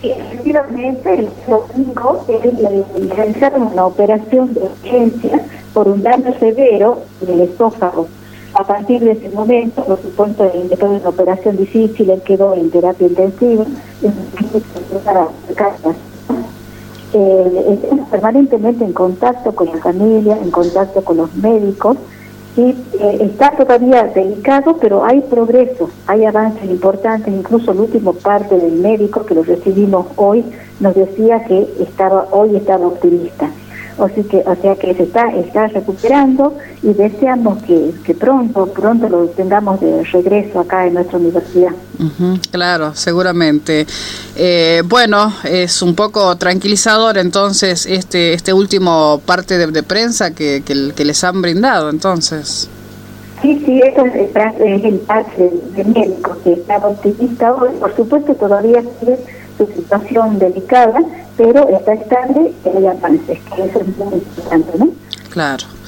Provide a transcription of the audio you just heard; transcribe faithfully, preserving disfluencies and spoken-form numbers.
Sí, efectivamente, el domingo él le realizaron una operación de urgencia por un daño severo del esófago. A partir de ese momento, por supuesto, después de una operación difícil, él quedó en terapia intensiva, para casa. Eh, estamos permanentemente en contacto con la familia, en contacto con los médicos, y eh, está todavía delicado, pero hay progreso, hay avances importantes. Incluso el último parte del médico que lo recibimos hoy nos decía que estaba hoy estaba optimista. O sea que, o sea que se está, está recuperando, y deseamos que, que pronto, pronto lo tengamos de regreso acá en nuestra universidad. Uh-huh, claro, seguramente. Eh, bueno, es un poco tranquilizador entonces este este último parte de, de prensa que, que, que les han brindado, entonces. Sí, sí, eso es, es el parte del médico que estaba optimista hoy. Por supuesto, todavía sigue su situación delicada, pero está estable y hay avances, que eso es muy importante, ¿no? Claro.